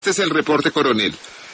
Este es el reporte, coronel.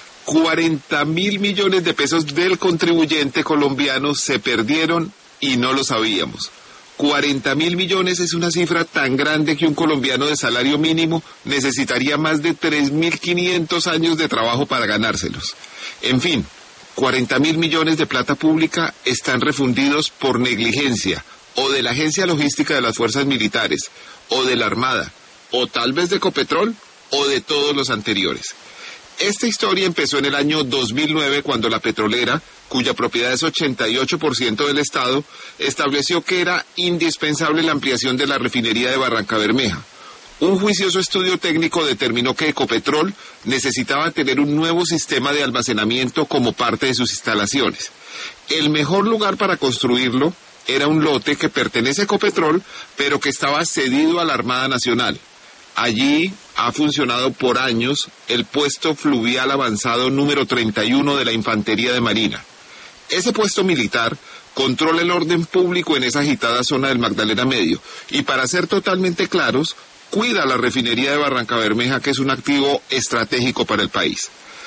40.000 millones de pesos del contribuyente colombiano se perdieron y no lo sabíamos. 40.000 millones es una cifra tan grande que un colombiano de salario mínimo necesitaría más de 3.500 años de trabajo para ganárselos. En fin, 40.000 millones de plata pública están refundidos por negligencia, o de la Agencia Logística de las Fuerzas Militares, o de la Armada, o tal vez de Ecopetrol, o de todos los anteriores. Esta historia empezó en el año 2009 cuando la petrolera, cuya propiedad es 88% del Estado, estableció que era indispensable la ampliación de la refinería de Barrancabermeja. Un juicioso estudio técnico determinó que Ecopetrol necesitaba tener un nuevo sistema de almacenamiento como parte de sus instalaciones. El mejor lugar para construirlo era un lote que pertenece a Ecopetrol, pero que estaba cedido a la Armada Nacional. Allí ha funcionado por años el puesto fluvial avanzado número 31 de la Infantería de Marina. Ese puesto militar controla el orden público en esa agitada zona del Magdalena Medio y, para ser totalmente claros, cuida la refinería de Barrancabermeja, que es un activo estratégico para el país.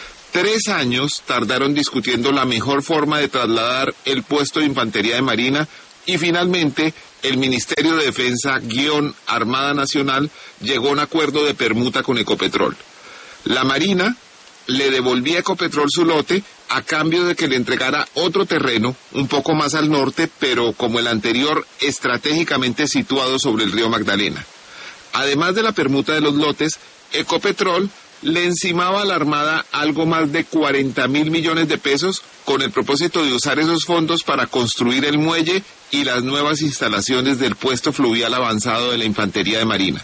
3 años tardaron discutiendo la mejor forma de trasladar el puesto de Infantería de Marina y finalmente el Ministerio de Defensa / Armada Nacional llegó a un acuerdo de permuta con Ecopetrol. La Marina le devolvía a Ecopetrol su lote a cambio de que le entregara otro terreno un poco más al norte, pero como el anterior, estratégicamente situado sobre el río Magdalena. Además de la permuta de los lotes, Ecopetrol le encimaba a la Armada algo más de 40.000 millones de pesos con el propósito de usar esos fondos para construir el muelle y las nuevas instalaciones del puesto fluvial avanzado de la Infantería de Marina.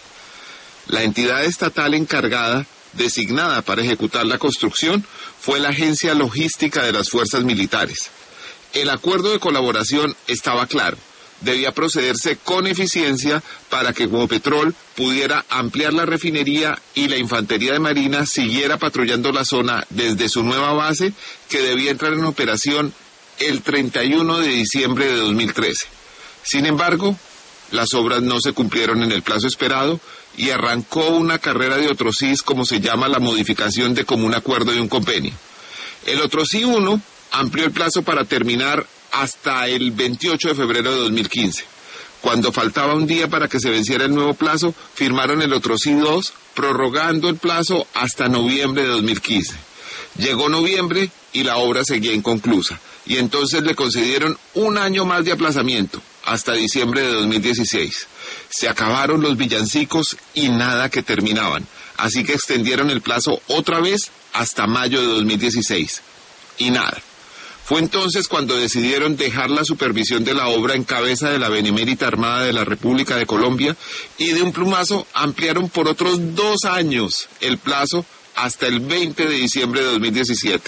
La entidad estatal encargada, designada para ejecutar la construcción, fue la Agencia Logística de las Fuerzas Militares. El acuerdo de colaboración estaba claro. Debía procederse con eficiencia para que Ecopetrol pudiera ampliar la refinería y la Infantería de Marina siguiera patrullando la zona desde su nueva base, que debía entrar en operación el 31 de diciembre de 2013. Sin embargo, las obras no se cumplieron en el plazo esperado y arrancó una carrera de Otrosís, como se llama la modificación de común acuerdo de un convenio. El Otrosí 1 amplió el plazo para terminar hasta el 28 de febrero de 2015. Cuando faltaba un día para que se venciera el nuevo plazo, firmaron el Otrosí 2, prorrogando el plazo hasta noviembre de 2015. Llegó noviembre y la obra seguía inconclusa, y entonces le concedieron un año más de aplazamiento, hasta diciembre de 2016. Se acabaron los villancicos y nada que terminaban, así que extendieron el plazo otra vez hasta mayo de 2016. Y nada. Fue entonces cuando decidieron dejar la supervisión de la obra en cabeza de la Benemérita Armada de la República de Colombia y de un plumazo ampliaron por otros 2 años el plazo hasta el 20 de diciembre de 2017.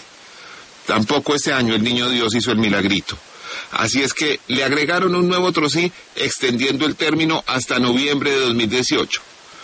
Tampoco ese año el Niño Dios hizo el milagrito. Así es que le agregaron un nuevo Otrosí, extendiendo el término hasta noviembre de 2018.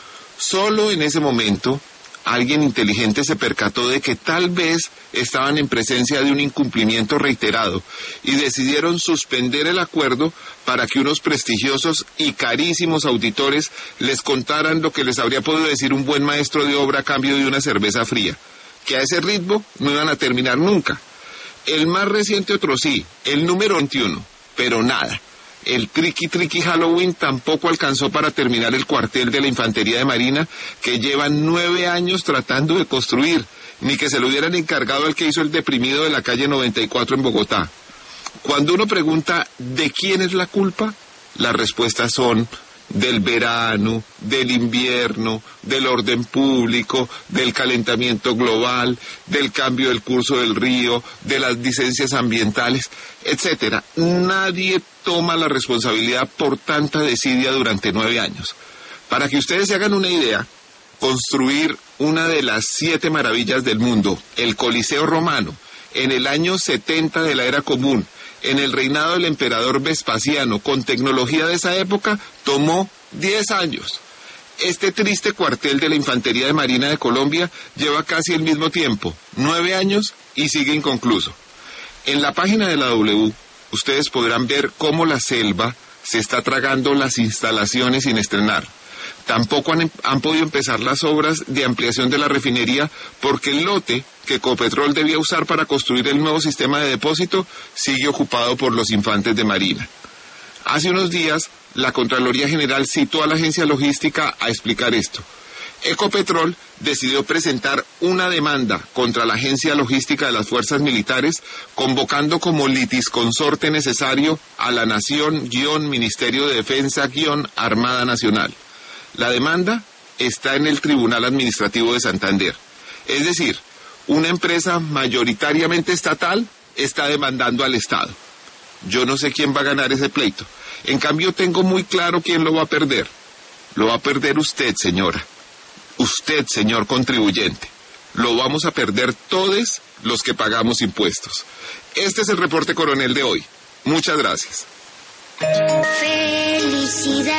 Solo en ese momento, alguien inteligente se percató de que tal vez estaban en presencia de un incumplimiento reiterado y decidieron suspender el acuerdo para que unos prestigiosos y carísimos auditores les contaran lo que les habría podido decir un buen maestro de obra a cambio de una cerveza fría, que a ese ritmo no iban a terminar nunca. El más reciente Otrosí, el número 21, pero nada. El triqui Halloween tampoco alcanzó para terminar el cuartel de la Infantería de Marina, que llevan 9 años tratando de construir, ni que se lo hubieran encargado al que hizo el deprimido de la calle 94 en Bogotá. Cuando uno pregunta ¿de quién es la culpa?, las respuestas son del verano, del invierno, del orden público, del calentamiento global, del cambio del curso del río, de las licencias ambientales, etcétera. Nadie toma la responsabilidad por tanta desidia durante 9 años. Para que ustedes se hagan una idea, construir una de las 7 maravillas del mundo, el Coliseo Romano, en el año 70 de la Era Común, en el reinado del emperador Vespasiano, con tecnología de esa época, tomó 10 años. Este triste cuartel de la Infantería de Marina de Colombia lleva casi el mismo tiempo, 9 años, y sigue inconcluso. En la página de la W, ustedes podrán ver cómo la selva se está tragando las instalaciones sin estrenar. Tampoco han podido empezar las obras de ampliación de la refinería porque el lote que Ecopetrol debía usar para construir el nuevo sistema de depósito sigue ocupado por los infantes de Marina. Hace unos días, la Contraloría General citó a la agencia logística a explicar esto. Ecopetrol decidió presentar una demanda contra la Agencia Logística de las Fuerzas Militares, convocando como litisconsorte necesario a la Nación-Ministerio de Defensa-Armada Nacional. La demanda está en el Tribunal Administrativo de Santander. Es decir, una empresa mayoritariamente estatal está demandando al Estado. Yo no sé quién va a ganar ese pleito. En cambio, tengo muy claro quién lo va a perder. Lo va a perder usted, señora. Usted, señor contribuyente. Lo vamos a perder todos los que pagamos impuestos. Este es el reporte coronel de hoy. Muchas gracias. Felicidad.